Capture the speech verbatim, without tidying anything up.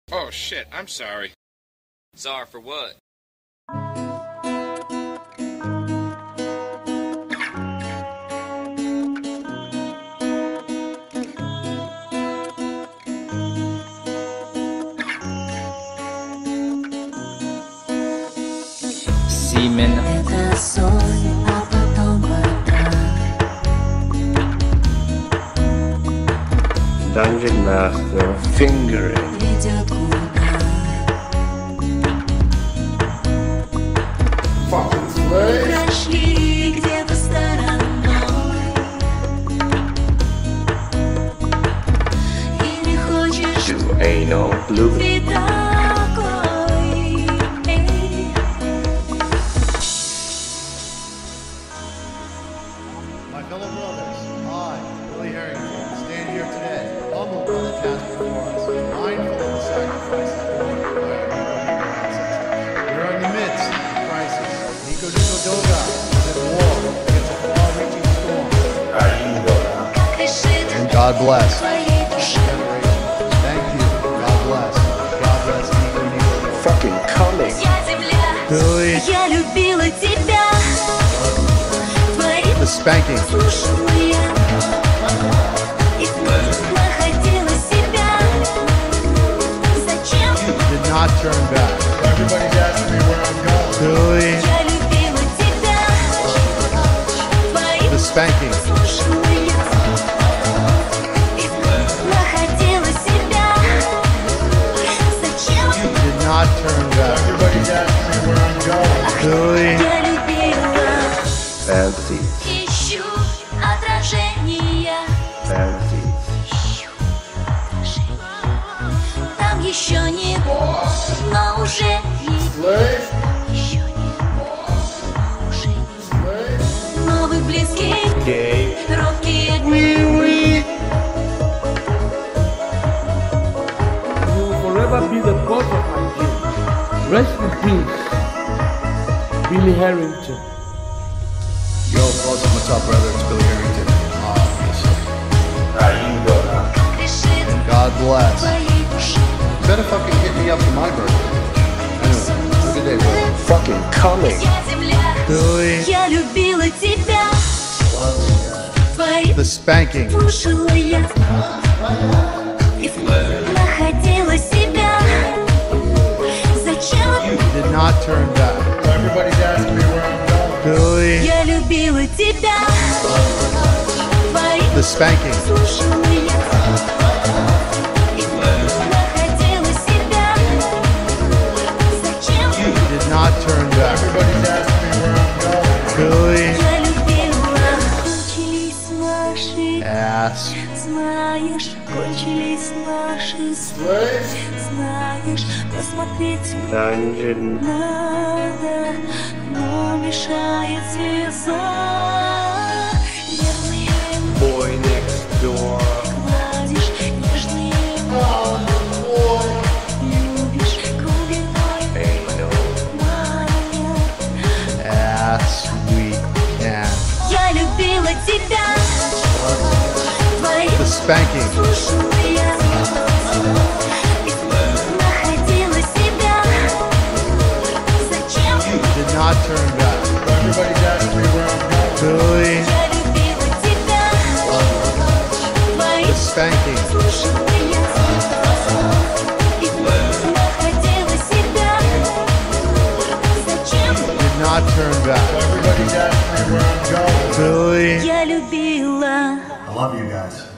Oh shit, I'm sorry. Sorry for what? Semen. Это сон, а потом вода. Dungeon Master fingering. Ведет куда? Прошли где-то стороной. И не хочешь To anal loop. ты такой. Эй. My fellow brothers, I, Billy Harrington, stand here today, humbled by the task before us, mindful of the sacrifices borne by our Nico ancestors. We are in the midst of a crisis. Nico Nico Doga is at war against a far-reaching storm. And God bless Твоей this душе. generation. Thank you. God bless. God bless Nico Nico Doga. Fucking coming. Я земля, Billy, я любила тебя. Твои the spanking. слушала я. И находила себя. Зачем? Did not turn back. Everybody's asking me where I'm going. Billy, Я любила тебя. Твои the spanking. слушала я. И находила себя. Зачем? Did not turn back. Everybody's asking me where I'm going. Billy, Я любила. Fancy. Ищу отражения. Fancy. Ищу отражения. Там еще не, но уже есть. Еще не, но уже есть. Новый близкий, Gay. робкие дни. You will forever be the cause of my dream. Rest in peace, Billy Harrington. Yo, what's up, brother? It's Billy Harrington. Obviously. Решит And God bless. твоей душе. Better fucking hit me up for my birthday. Anyway, have a good day, brother. Fucking coming. Я земля, Billy, я любила тебя. Твои the spanking. слушала я. И находила себя. Зачем? Did not turn back. Everybody's asking me where I'm going. Billy, Я любила тебя. Твои the spanking. слушала я. И находила себя. Зачем? Did not turn back. Everybody's asking me where I'm going. Billy, Я любила. Кончились наши, ass. знаешь, кончились наши сны. Знаешь, посмотреть Dungeon. надо, но мешает слеза. Нервные Boy next door. гладишь, нежные любишь глубиной Anal. маня. Ass we can. Я любила тебя. Твои The spanking. слушала я. И находила себя. Зачем? Did not turn back. Everybody's asking me where I'm going. Billy, Я любила тебя. Твои the spanking. слушала я. И находила себя. Зачем? Did not turn back. Everybody's asking me where I'm going. Billy, Я любила. I love you guys.